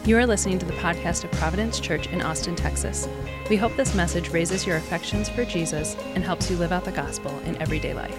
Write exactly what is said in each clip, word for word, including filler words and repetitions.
You are listening to the podcast of Providence Church in Austin, Texas. We hope this message raises your affections for Jesus and helps you live out the gospel in everyday life.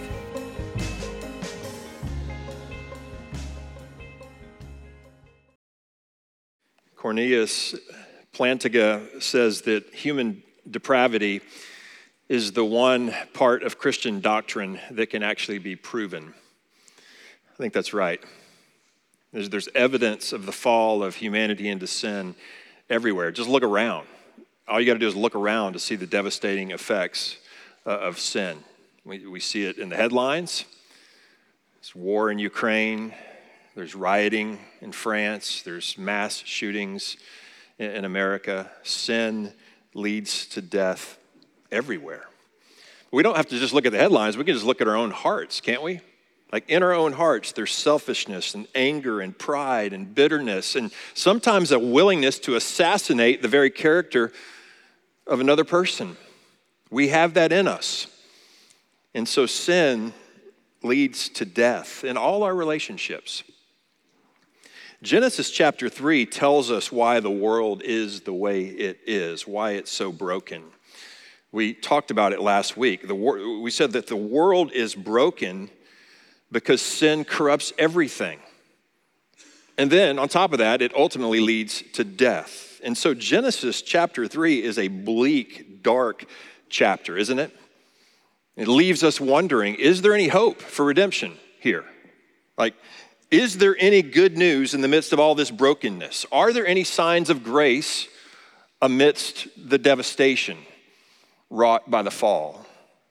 Cornelius Plantinga says that human depravity is the one part of Christian doctrine that can actually be proven. I think that's right. There's, there's evidence of the fall of humanity into sin everywhere. Just look around. All you got to do is look around to see the devastating effects uh, of sin. We, we see it in the headlines. There's war in Ukraine. There's rioting in France. There's mass shootings in, in America. Sin leads to death everywhere. We don't have to just look at the headlines. We can just look at our own hearts, can't we? Like in our own hearts, there's selfishness and anger and pride and bitterness and sometimes a willingness to assassinate the very character of another person. We have that in us. And so sin leads to death in all our relationships. Genesis chapter three tells us why the world is the way it is, why it's so broken. We talked about it last week. The wor- we said that the world is broken because sin corrupts everything. And then, on top of that, it ultimately leads to death. And so Genesis chapter three is a bleak, dark chapter, isn't it? It leaves us wondering, is there any hope for redemption here? Like, is there any good news in the midst of all this brokenness? Are there any signs of grace amidst the devastation wrought by the fall?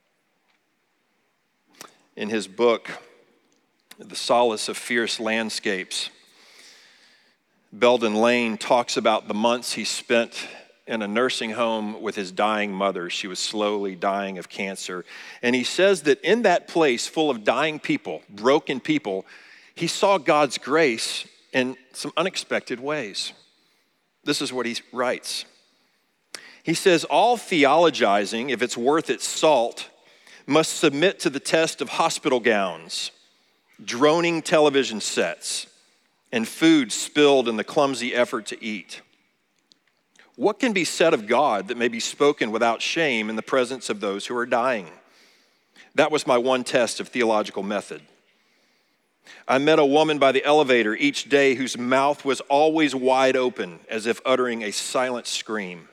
In his book, The Solace of Fierce Landscapes, Belden Lane talks about the months he spent in a nursing home with his dying mother. She was slowly dying of cancer. And he says that in that place full of dying people, broken people, he saw God's grace in some unexpected ways. This is what he writes. He says, all theologizing, if it's worth its salt, must submit to the test of hospital gowns, droning television sets, and food spilled in the clumsy effort to eat. What can be said of God that may be spoken without shame in the presence of those who are dying? That was my one test of theological method. I met a woman by the elevator each day whose mouth was always wide open, as if uttering a silent scream.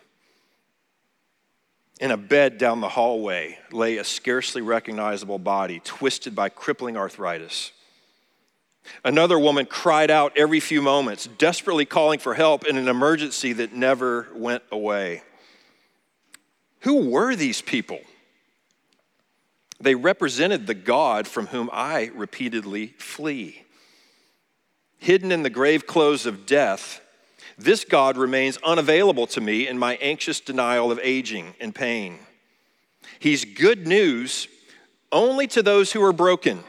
In a bed down the hallway lay a scarcely recognizable body, twisted by crippling arthritis. Another woman cried out every few moments, desperately calling for help in an emergency that never went away. Who were these people? They represented the God from whom I repeatedly flee. Hidden in the grave clothes of death, this God remains unavailable to me in my anxious denial of aging and pain. He's good news only to those who are broken.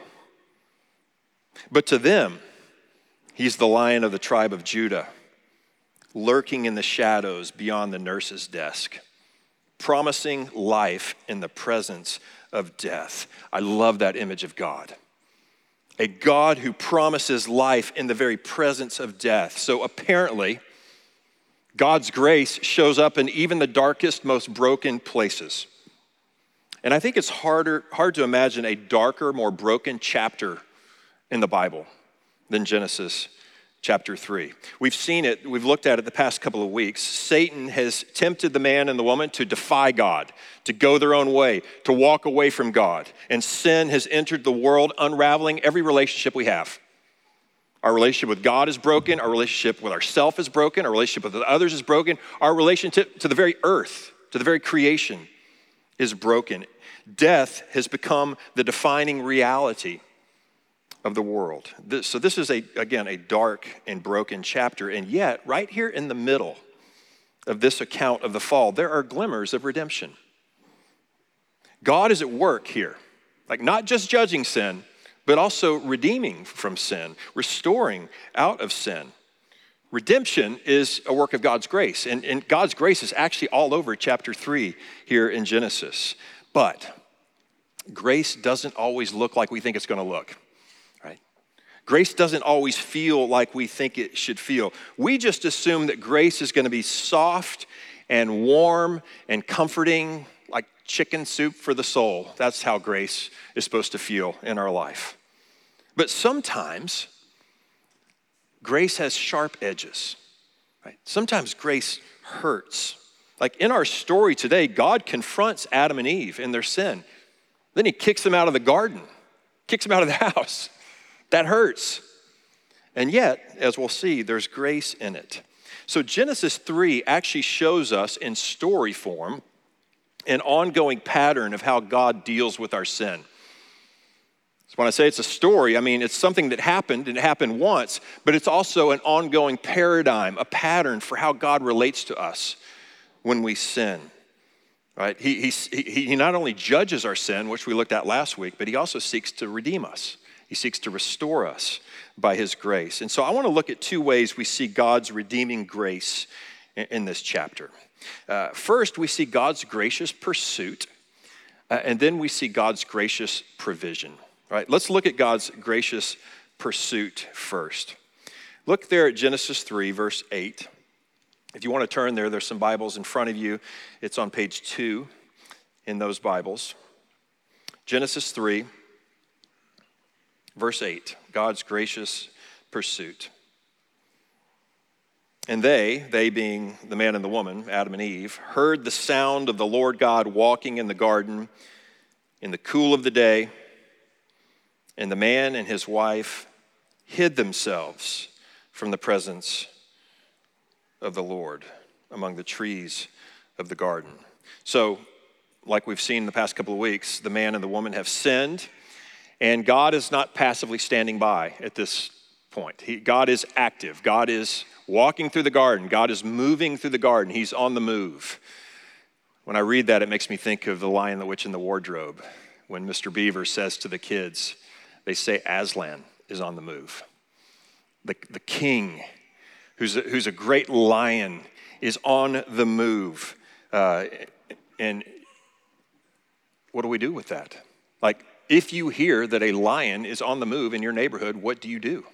But to them, he's the Lion of the tribe of Judah, lurking in the shadows beyond the nurse's desk, promising life in the presence of death. I love that image of God. A God who promises life in the very presence of death. So apparently, God's grace shows up in even the darkest, most broken places. And I think it's harder, hard to imagine a darker, more broken chapter in the Bible than Genesis chapter three. We've seen it, we've looked at it the past couple of weeks. Satan has tempted the man and the woman to defy God, to go their own way, to walk away from God. And sin has entered the world, unraveling every relationship we have. Our relationship with God is broken. Our relationship with ourselves is broken. Our relationship with others is broken. Our relationship to the very earth, to the very creation is broken. Death has become the defining reality of the world. This, so this is, a again, a dark and broken chapter. And yet, right here in the middle of this account of the fall, there are glimmers of redemption. God is at work here. Like not just judging sin, but also redeeming from sin, restoring out of sin. Redemption is a work of God's grace. And, and God's grace is actually all over chapter three here in Genesis. But grace doesn't always look like we think it's going to look. Grace doesn't always feel like we think it should feel. We just assume that grace is going to be soft and warm and comforting, like chicken soup for the soul. That's how grace is supposed to feel in our life. But sometimes grace has sharp edges, right? Sometimes grace hurts. Like in our story today, God confronts Adam and Eve in their sin. Then he kicks them out of the garden, kicks them out of the house. That hurts. And yet, as we'll see, there's grace in it. So Genesis three actually shows us in story form an ongoing pattern of how God deals with our sin. So when I say it's a story, I mean it's something that happened and it happened once, but it's also an ongoing paradigm, a pattern for how God relates to us when we sin. Right? He, he, he not only judges our sin, which we looked at last week, but he also seeks to redeem us. He seeks to restore us by his grace. And so I want to look at two ways we see God's redeeming grace in, in this chapter. Uh, first, we see God's gracious pursuit, uh, and then we see God's gracious provision. Right? Let's look at God's gracious pursuit first. Look there at Genesis three, verse eight. If you want to turn there, there's some Bibles in front of you. It's on page two in those Bibles. Genesis three, verse eight, God's gracious pursuit. And they, they being the man and the woman, Adam and Eve, heard the sound of the Lord God walking in the garden in the cool of the day, and the man and his wife hid themselves from the presence of the Lord among the trees of the garden. So, like we've seen in the past couple of weeks, the man and the woman have sinned, and God is not passively standing by at this point. He, God is active. God is walking through the garden. God is moving through the garden. He's on the move. When I read that, it makes me think of The Lion, the Witch, and the Wardrobe. When Mister Beaver says to the kids, they say Aslan is on the move. The, the king, who's a, who's a great lion, is on the move. Uh, and what do we do with that? Like, if you hear that a lion is on the move in your neighborhood, what do you do?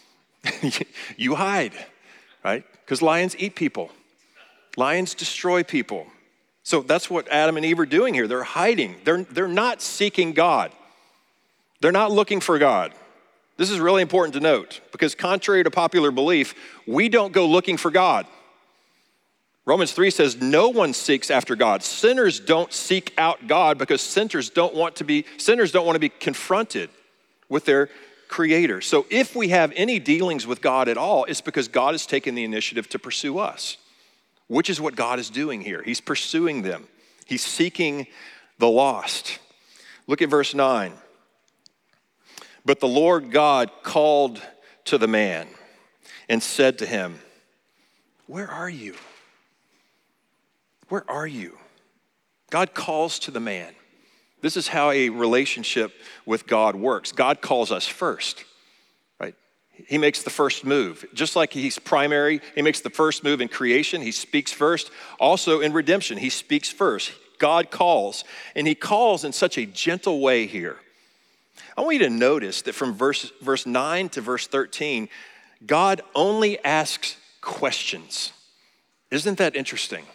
You hide, right? Because lions eat people. Lions destroy people. So that's what Adam and Eve are doing here. They're hiding. They're, they're not seeking God. They're not looking for God. This is really important to note because contrary to popular belief, we don't go looking for God. Romans three says no one seeks after God. Sinners don't seek out God because sinners don't want to be sinners don't want to be confronted with their Creator. So if we have any dealings with God at all, it's because God has taken the initiative to pursue us, which is what God is doing here. He's pursuing them. He's seeking the lost. Look at verse nine. But the Lord God called to the man and said to him, "Where are you? Where are you?" God calls to the man. This is how a relationship with God works. God calls us first, right? He makes the first move. Just like he's primary, he makes the first move in creation. He speaks first. Also in redemption, he speaks first. God calls, and he calls in such a gentle way here. I want you to notice that from verse, verse nine to verse thirteen, God only asks questions. Isn't that interesting?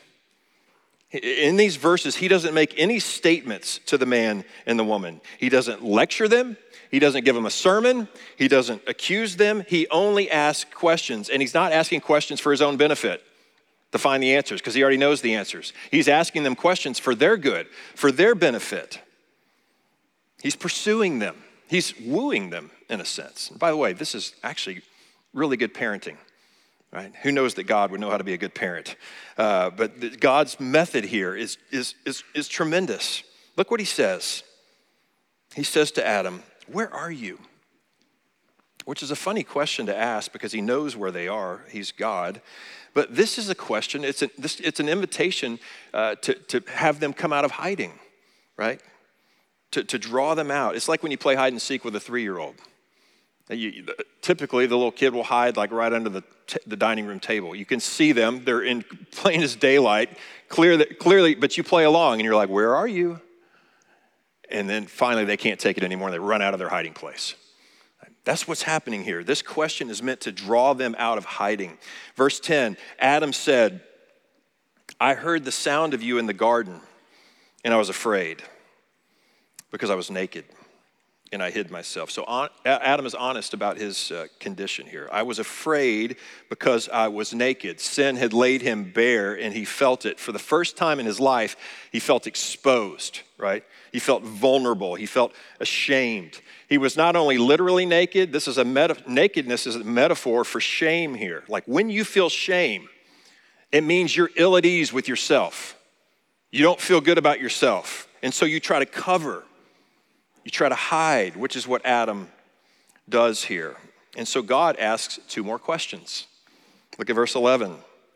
In these verses, he doesn't make any statements to the man and the woman. He doesn't lecture them. He doesn't give them a sermon. He doesn't accuse them. He only asks questions, and he's not asking questions for his own benefit to find the answers because he already knows the answers. He's asking them questions for their good, for their benefit. He's pursuing them. He's wooing them in a sense. And by the way, this is actually really good parenting, right? Who knows that God would know how to be a good parent? Uh, but the, God's method here is, is, is, is tremendous. Look what he says. He says to Adam, "Where are you?" Which is a funny question to ask because he knows where they are. He's God. But this is a question, it's, a, this, it's an invitation uh, to, to have them come out of hiding, right? To, to draw them out. It's like when you play hide and seek with a three-year-old. You, typically, the little kid will hide like right under the, t- the dining room table. You can see them. They're in plain as daylight, clear that, clearly, but you play along and you're like, "Where are you?" And then finally they can't take it anymore and they run out of their hiding place. That's what's happening here. This question is meant to draw them out of hiding. Verse ten, Adam said, I heard the sound of you in the garden, and I was afraid because I was naked, and I hid myself. So on, Adam is honest about his uh, condition here. I was afraid because I was naked. Sin had laid him bare, and he felt it. For the first time in his life, he felt exposed, right? He felt vulnerable. He felt ashamed. He was not only literally naked, this is a meta- nakedness is a metaphor for shame here. Like when you feel shame, it means you're ill at ease with yourself. You don't feel good about yourself. And so you try to cover, you try to hide, which is what Adam does here. And so God asks two more questions. Look at verse eleven.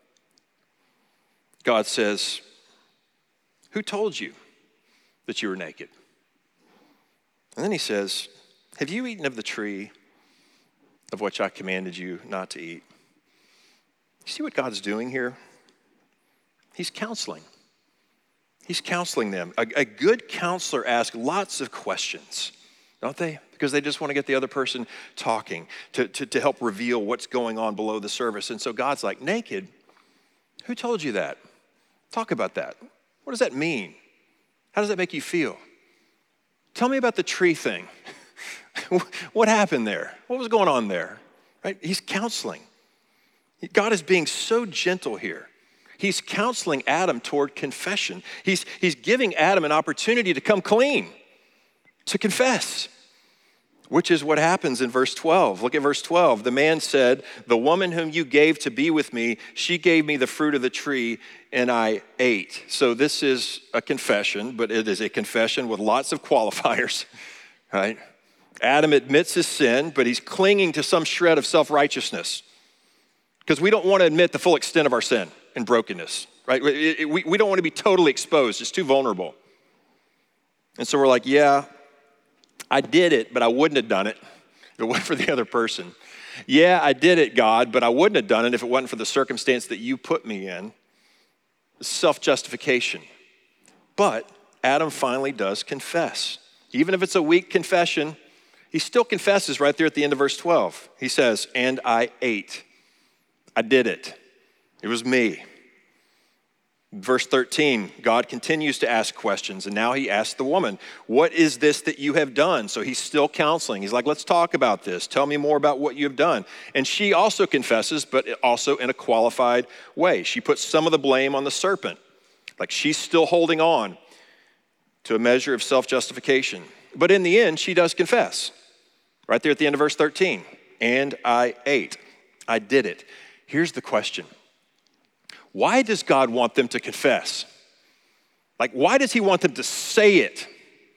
God says, who told you that you were naked? And then he says, have you eaten of the tree of which I commanded you not to eat? You see what God's doing here? He's counseling. He's counseling them. A, a good counselor asks lots of questions, don't they? Because they just want to get the other person talking to, to, to help reveal what's going on below the surface. And so God's like, naked? Who told you that? Talk about that. What does that mean? How does that make you feel? Tell me about the tree thing. What happened there? What was going on there? Right? He's counseling. God is being so gentle here. He's counseling Adam toward confession. He's, he's giving Adam an opportunity to come clean, to confess, which is what happens in verse twelve. Look at verse twelve. The man said, the woman whom you gave to be with me, she gave me the fruit of the tree and I ate. So this is a confession, but it is a confession with lots of qualifiers, right? Adam admits his sin, but he's clinging to some shred of self-righteousness because we don't want to admit the full extent of our sin and brokenness, right? We, we, we don't want to be totally exposed. It's too vulnerable. And so we're like, yeah, I did it, but I wouldn't have done it if it wasn't for the other person. Yeah, I did it, God, but I wouldn't have done it if it wasn't for the circumstance that you put me in. Self-justification. But Adam finally does confess. Even if it's a weak confession, he still confesses right there at the end of verse twelve. He says, and I ate. I did it. It was me. Verse thirteen, God continues to ask questions, and now he asks the woman, what is this that you have done? So he's still counseling. He's like, let's talk about this. Tell me more about what you have done. And she also confesses, but also in a qualified way. She puts some of the blame on the serpent. Like she's still holding on to a measure of self-justification. But in the end, she does confess. Right there at the end of verse thirteen, and I ate. I did it. Here's the question. Why does God want them to confess? Like, why does he want them to say it?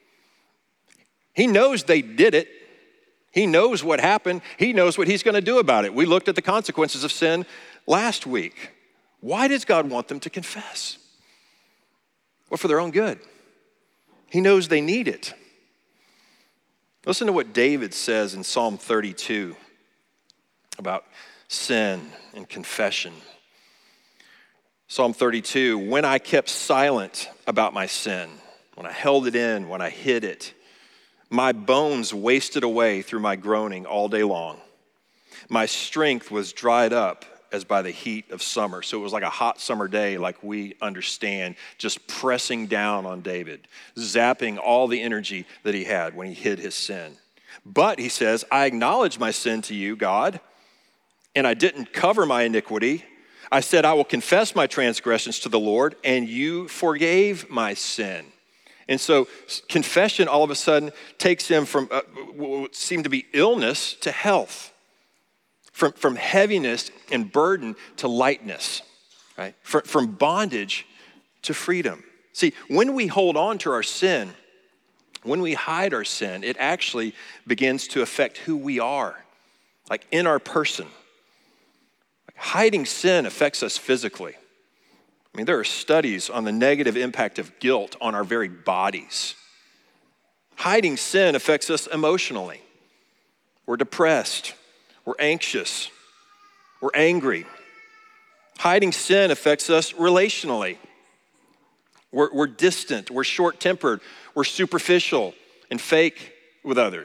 He knows they did it. He knows what happened. He knows what he's going to do about it. We looked at the consequences of sin last week. Why does God want them to confess? Well, for their own good. He knows they need it. Listen to what David says in Psalm thirty-two about sin and confession. Psalm thirty-two, when I kept silent about my sin, when I held it in, when I hid it, my bones wasted away through my groaning all day long. My strength was dried up as by the heat of summer. So it was like a hot summer day, like we understand, just pressing down on David, zapping all the energy that he had when he hid his sin. But he says, I acknowledge my sin to you, God, and I didn't cover my iniquity. I said, I will confess my transgressions to the Lord, and you forgave my sin. And so confession all of a sudden takes him from uh, what seemed to be illness to health, from, from heaviness and burden to lightness, right? From, from bondage to freedom. See, when we hold on to our sin, when we hide our sin, it actually begins to affect who we are, like in our person. Hiding sin affects us physically. I mean, there are studies on the negative impact of guilt on our very bodies. Hiding sin affects us emotionally. We're depressed. We're anxious. We're angry. Hiding sin affects us relationally. We're, we're distant. We're short-tempered. We're superficial and fake with others.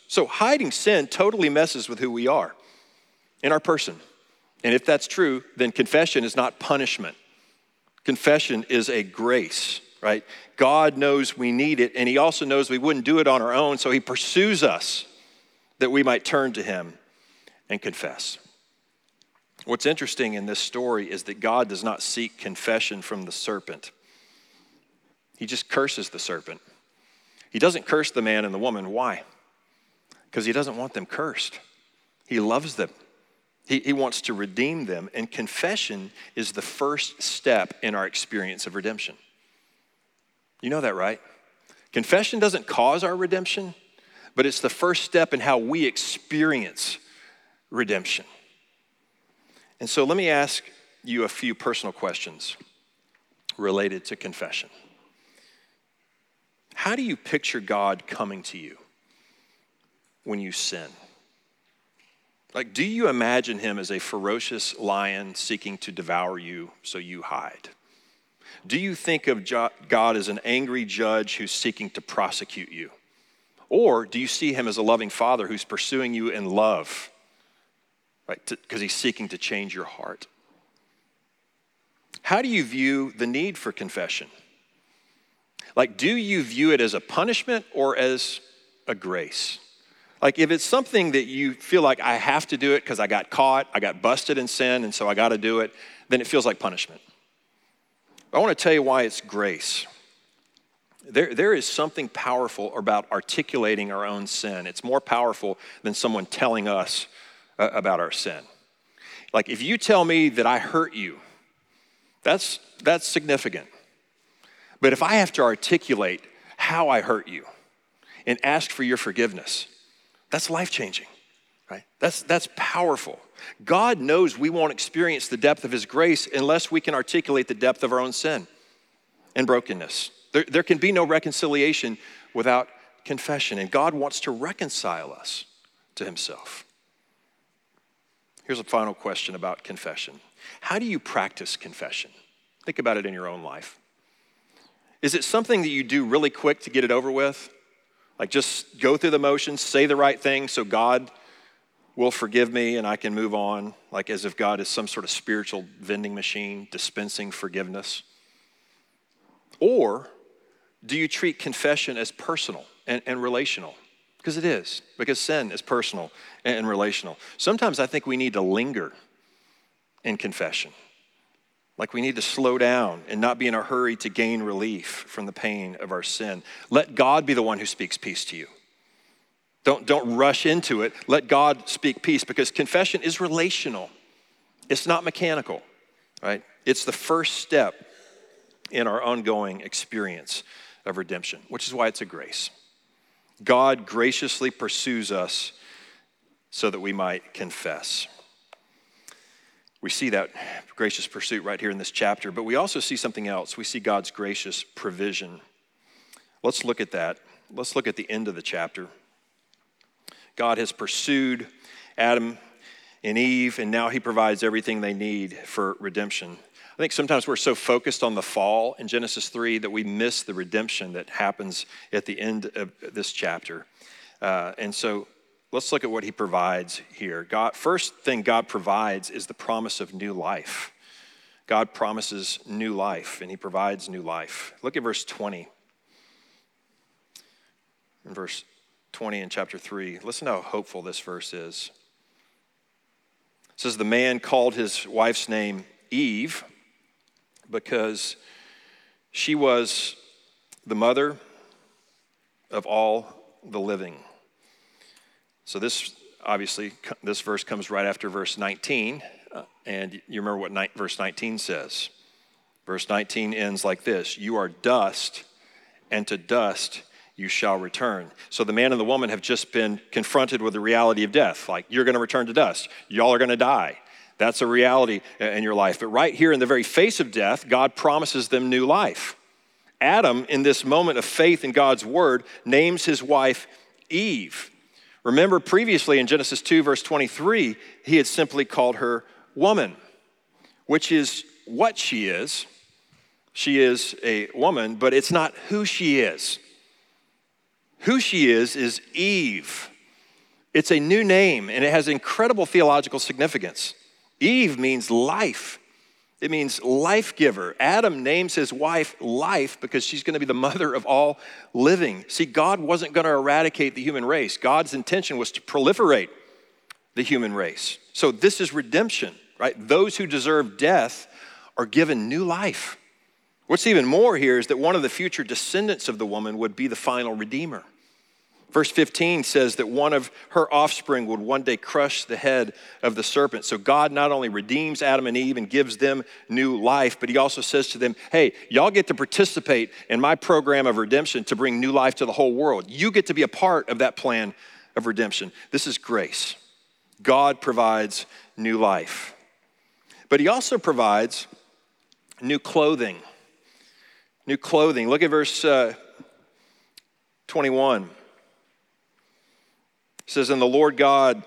So hiding sin totally messes with who we are in our person. And if that's true, then confession is not punishment. Confession is a grace, right? God knows we need it, and he also knows we wouldn't do it on our own, so he pursues us that we might turn to him and confess. What's interesting in this story is that God does not seek confession from the serpent. He just curses the serpent. He doesn't curse the man and the woman. Why? Because he doesn't want them cursed. He loves them. He, he wants to redeem them, and confession is the first step in our experience of redemption. You know that, right? Confession doesn't cause our redemption, but it's the first step in how we experience redemption. And so let me ask you a few personal questions related to confession. How do you picture God coming to you when you sin? Like, do you imagine him as a ferocious lion seeking to devour you so you hide? Do you think of God as an angry judge who's seeking to prosecute you? Or do you see him as a loving father who's pursuing you in love, right? Because he's seeking to change your heart. How do you view the need for confession? Like, do you view it as a punishment or as a grace? Like, if it's something that you feel like I have to do it because I got caught, I got busted in sin, and so I got to do it, then it feels like punishment. I want to tell you why it's grace. There, there is something powerful about articulating our own sin. It's more powerful than someone telling us uh, about our sin. Like, if you tell me that I hurt you, that's, that's significant. But if I have to articulate how I hurt you and ask for your forgiveness, that's life-changing, right? That's, that's powerful. God knows we won't experience the depth of his grace unless we can articulate the depth of our own sin and brokenness. There, there can be no reconciliation without confession, and God wants to reconcile us to himself. Here's a final question about confession. How do you practice confession? Think about it in your own life. Is it something that you do really quick to get it over with? Like, just go through the motions, say the right thing so God will forgive me and I can move on, like as if God is some sort of spiritual vending machine dispensing forgiveness? Or do you treat confession as personal and, and relational? Because it is, because sin is personal and, and relational. Sometimes I think we need to linger in confession. Like, we need to slow down and not be in a hurry to gain relief from the pain of our sin. Let God be the one who speaks peace to you. Don't, don't rush into it. Let God speak peace, because confession is relational. It's not mechanical, right? It's the first step in our ongoing experience of redemption, which is why it's a grace. God graciously pursues us so that we might confess. We see that gracious pursuit right here in this chapter, but we also see something else. We see God's gracious provision. Let's look at that. Let's look at the end of the chapter. God has pursued Adam and Eve, and now he provides everything they need for redemption. I think sometimes we're so focused on the fall in Genesis three that we miss the redemption that happens at the end of this chapter. Uh, and so let's look at what he provides here. God, first thing God provides is the promise of new life. God promises new life, and he provides new life. Look at verse twenty. In verse twenty in chapter three, listen to how hopeful this verse is. It says, the man called his wife's name Eve because she was the mother of all the living. So this, obviously, this verse comes right after verse nineteen, uh, and you remember what ni- verse nineteen says. Verse nineteen ends like this: you are dust, and to dust you shall return. So the man and the woman have just been confronted with the reality of death. Like, you're going to return to dust. Y'all are going to die. That's a reality in your life. But right here in the very face of death, God promises them new life. Adam, in this moment of faith in God's word, names his wife Eve. Remember previously in Genesis two, verse twenty-three, he had simply called her woman, which is what she is. She is a woman, but it's not who she is. Who she is is Eve. It's a new name, and it has incredible theological significance. Eve means life. It means life giver. Adam names his wife Life because she's going to be the mother of all living. See, God wasn't going to eradicate the human race. God's intention was to proliferate the human race. So this is redemption, right? Those who deserve death are given new life. What's even more here is that one of the future descendants of the woman would be the final redeemer. Verse fifteen says that one of her offspring would one day crush the head of the serpent. So God not only redeems Adam and Eve and gives them new life, but he also says to them, hey, y'all get to participate in my program of redemption to bring new life to the whole world. You get to be a part of that plan of redemption. This is grace. God provides new life. But he also provides new clothing. New clothing. Look at verse uh, twenty-one. It says, and the Lord God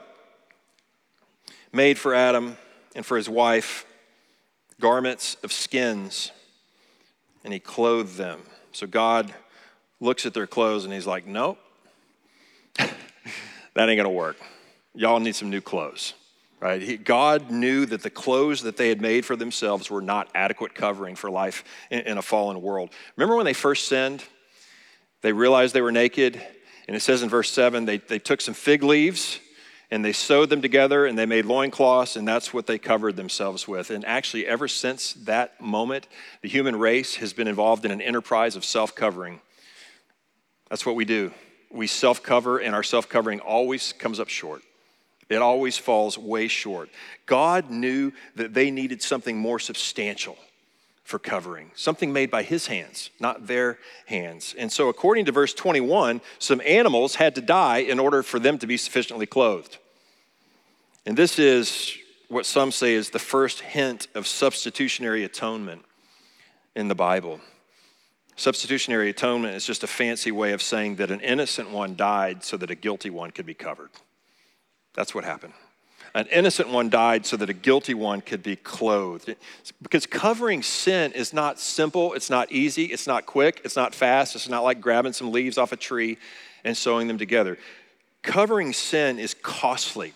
made for Adam and for his wife garments of skins, and he clothed them. So God looks at their clothes and he's like, nope, that ain't gonna work. Y'all need some new clothes, right? He, God knew that the clothes that they had made for themselves were not adequate covering for life in, in a fallen world. Remember when they first sinned? They realized they were naked. And it says in verse seven, they, they took some fig leaves and they sewed them together and they made loincloths, and that's what they covered themselves with. And actually, ever since that moment, the human race has been involved in an enterprise of self-covering. That's what we do. We self-cover, and our self-covering always comes up short. It always falls way short. God knew that they needed something more substantial for covering, something made by his hands, not their hands. And so according to verse twenty-one, some animals had to die in order for them to be sufficiently clothed. And this is what some say is the first hint of substitutionary atonement in the Bible. Substitutionary atonement is just a fancy way of saying that an innocent one died so that a guilty one could be covered. That's what happened. An innocent one died so that a guilty one could be clothed. Because covering sin is not simple, it's not easy, it's not quick, it's not fast, it's not like grabbing some leaves off a tree and sewing them together. Covering sin is costly.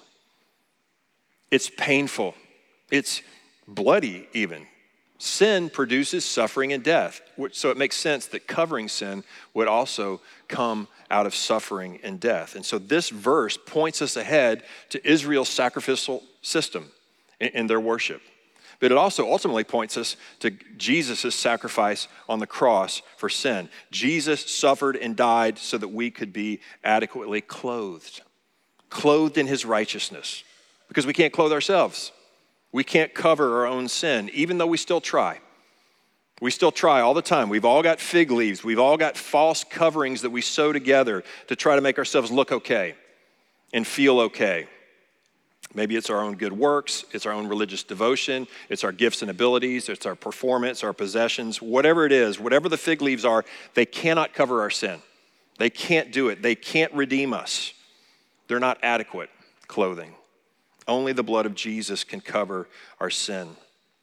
It's painful. It's bloody even. Sin produces suffering and death. So it makes sense that covering sin would also come out of suffering and death. And so this verse points us ahead to Israel's sacrificial system in, in their worship. But it also ultimately points us to Jesus' sacrifice on the cross for sin. Jesus suffered and died so that we could be adequately clothed. Clothed in his righteousness. Because we can't clothe ourselves. We can't cover our own sin, even though we still try. We still try all the time. We've all got fig leaves. We've all got false coverings that we sew together to try to make ourselves look okay and feel okay. Maybe it's our own good works. It's our own religious devotion. It's our gifts and abilities. It's our performance, our possessions. Whatever it is, whatever the fig leaves are, they cannot cover our sin. They can't do it. They can't redeem us. They're not adequate clothing. Only the blood of Jesus can cover our sin.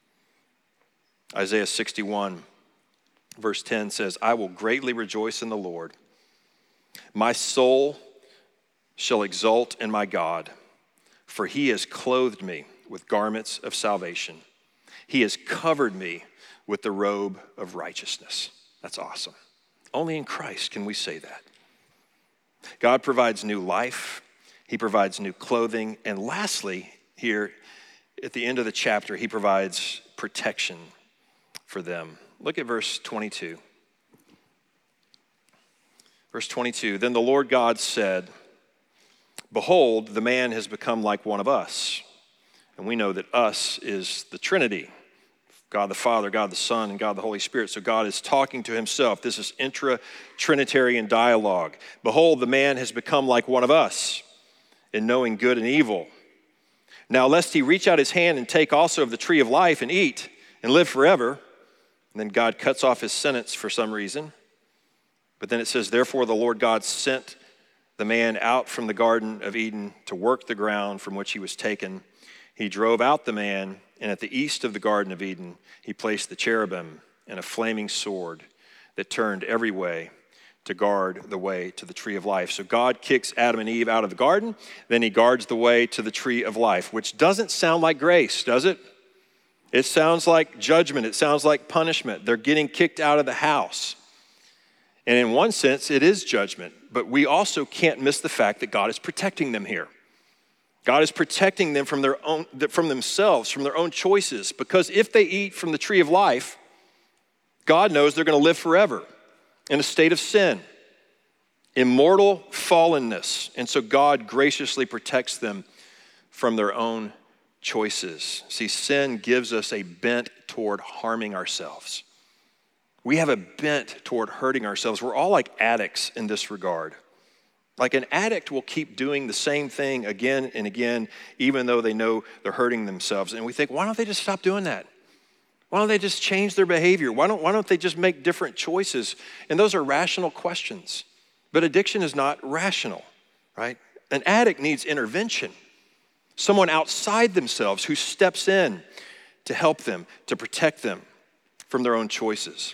Isaiah sixty-one, verse ten says, I will greatly rejoice in the Lord. My soul shall exult in my God, for he has clothed me with garments of salvation. He has covered me with the robe of righteousness. That's awesome. Only in Christ can we say that. God provides new life. He provides new clothing. And lastly, here at the end of the chapter, he provides protection for them. Look at verse twenty-two. Verse twenty-two, then the Lord God said, behold, the man has become like one of us. And we know that us is the Trinity. God the Father, God the Son, and God the Holy Spirit. So God is talking to himself. This is intra-Trinitarian dialogue. Behold, the man has become like one of us in knowing good and evil. Now, lest he reach out his hand and take also of the tree of life and eat and live forever. And then God cuts off his sentence for some reason. But then it says, therefore the Lord God sent the man out from the Garden of Eden to work the ground from which he was taken. He drove out the man, and at the east of the Garden of Eden, he placed the cherubim and a flaming sword that turned every way to guard the way to the tree of life. So God kicks Adam and Eve out of the garden, then he guards the way to the tree of life, which doesn't sound like grace, does it? It sounds like judgment. It sounds like punishment. They're getting kicked out of the house. And in one sense, it is judgment, but we also can't miss the fact that God is protecting them here. God is protecting them from their own, from themselves, from their own choices, because if they eat from the tree of life, God knows they're going to live forever in a state of sin, immortal fallenness. And so God graciously protects them from their own choices. See, sin gives us a bent toward harming ourselves. We have a bent toward hurting ourselves. We're all like addicts in this regard. Like an addict will keep doing the same thing again and again, even though they know they're hurting themselves. And we think, why don't they just stop doing that? Why don't they just change their behavior? Why don't, why don't they just make different choices? And those are rational questions. But addiction is not rational, right? An addict needs intervention. Someone outside themselves who steps in to help them, to protect them from their own choices.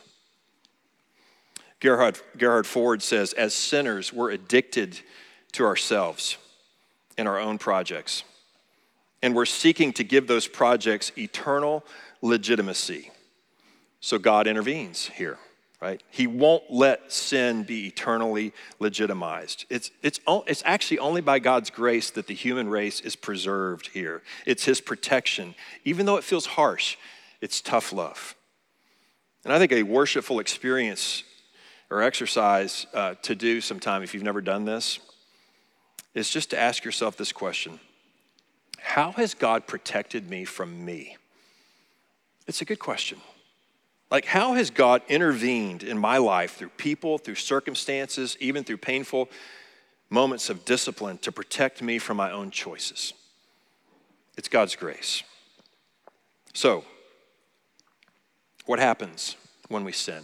Gerhard, Gerhard Ford says, as sinners, we're addicted to ourselves and our own projects. And we're seeking to give those projects eternal legitimacy. So God intervenes here, right? He won't let sin be eternally legitimized. It's, it's, it's actually only by God's grace that the human race is preserved here. It's his protection. Even though it feels harsh, it's tough love. And I think a worshipful experience or exercise uh, to do sometime, if you've never done this, is just to ask yourself this question: how has God protected me from me? It's a good question. Like, how has God intervened in my life through people, through circumstances, even through painful moments of discipline to protect me from my own choices? It's God's grace. So, what happens when we sin?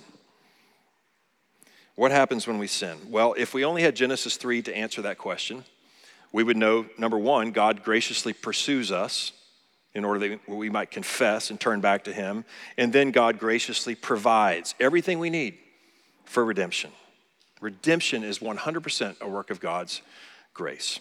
What happens when we sin? Well, if we only had Genesis three to answer that question, we would know, number one, God graciously pursues us in order that we might confess and turn back to him. And then God graciously provides everything we need for redemption. Redemption is one hundred percent a work of God's grace.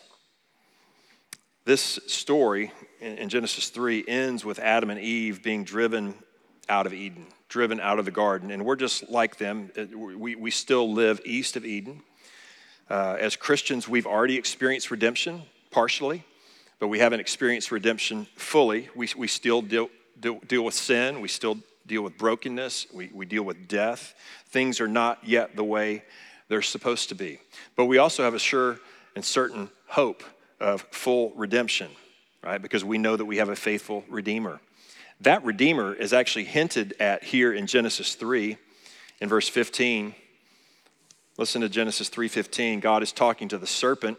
This story in Genesis three ends with Adam and Eve being driven out of Eden, driven out of the garden. And we're just like them. We, we still live east of Eden. Uh, as Christians, we've already experienced redemption, partially, but we haven't experienced redemption fully. We, we still deal, deal, deal with sin. We still deal with brokenness. We, we deal with death. Things are not yet the way they're supposed to be. But we also have a sure and certain hope of full redemption, right? Because we know that we have a faithful Redeemer. That Redeemer is actually hinted at here in Genesis three, in verse fifteen. Listen to Genesis three fifteen. God is talking to the serpent,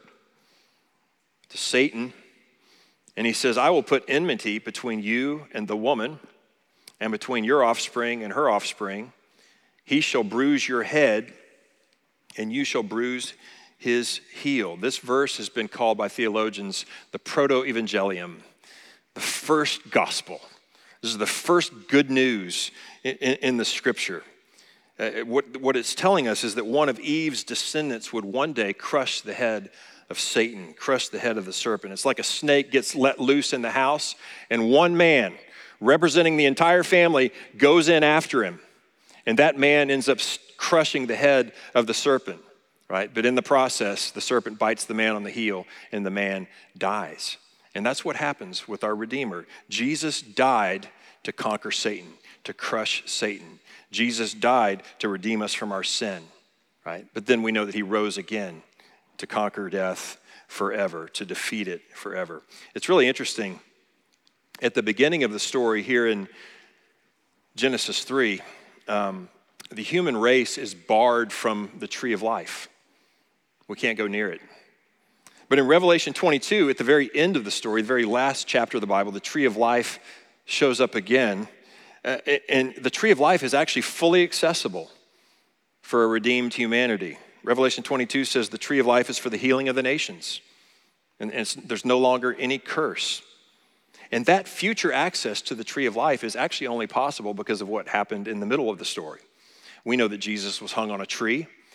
to Satan, and he says, I will put enmity between you and the woman, and between your offspring and her offspring. He shall bruise your head, and you shall bruise his heel. This verse has been called by theologians the proto-evangelium, the first gospel. This is the first good news in, in, in the scripture. Uh, what, what it's telling us is that one of Eve's descendants would one day crush the head of Satan, crush the head of the serpent. It's like a snake gets let loose in the house, and one man representing the entire family goes in after him. And that man ends up crushing the head of the serpent, right? But in the process, the serpent bites the man on the heel, and the man dies. And that's what happens with our Redeemer. Jesus died to conquer Satan, to crush Satan. Jesus died to redeem us from our sin, right? But then we know that he rose again to conquer death forever, to defeat it forever. It's really interesting. At the beginning of the story here in Genesis three, um, the human race is barred from the tree of life. We can't go near it. But in Revelation twenty-two, at the very end of the story, the very last chapter of the Bible, the tree of life shows up again. Uh, and the tree of life is actually fully accessible for a redeemed humanity. Revelation twenty-two says the tree of life is for the healing of the nations. And, and there's no longer any curse. And that future access to the tree of life is actually only possible because of what happened in the middle of the story. We know that Jesus was hung on a tree.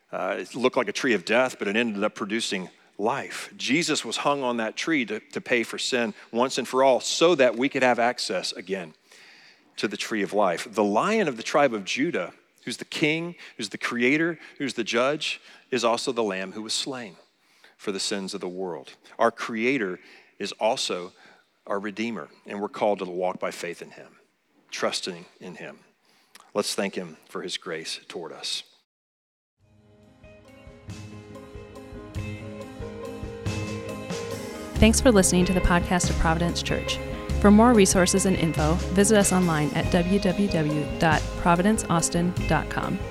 Uh, it looked like a tree of death, but it ended up producing life. Jesus was hung on that tree to, to pay for sin once and for all so that we could have access again to the tree of life. The Lion of the tribe of Judah, who's the king, who's the creator, who's the judge, is also the Lamb who was slain for the sins of the world. Our creator is also our Redeemer, and we're called to walk by faith in him, trusting in him. Let's thank him for his grace toward us. Thanks for listening to the podcast of Providence Church. For more resources and info, visit us online at w w w dot providence austin dot com.